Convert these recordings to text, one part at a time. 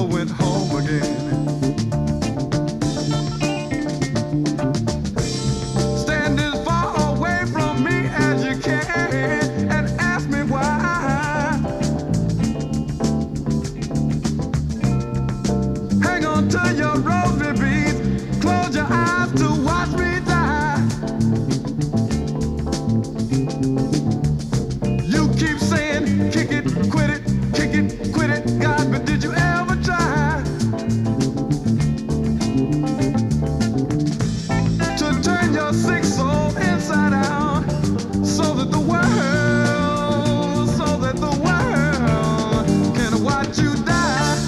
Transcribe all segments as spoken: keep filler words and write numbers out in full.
went home again. Stand as far away from me as you can and ask me why. Hang on to your rosary beads, close your eyes to watch me die. You keep saying, kick it, quit it, kick it, quit it, God, but did you ever try to turn your sick soul inside out so that the world, so that the world can watch you die?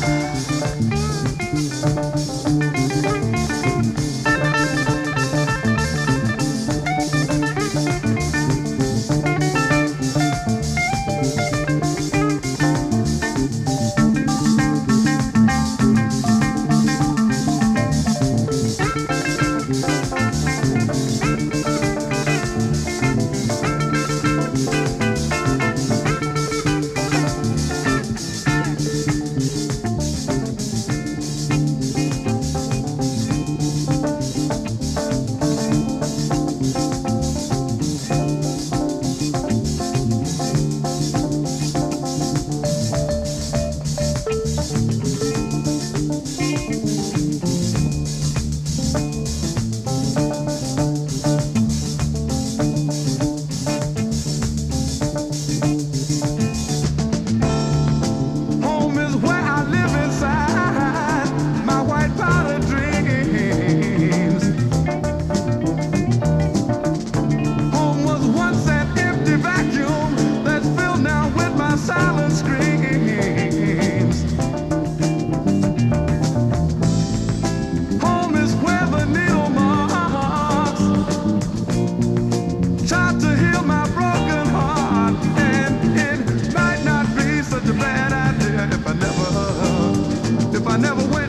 Silent screams. Home is where the needle marks tried to heal my broken heart, and it might not be such a bad idea if I never, if I never went.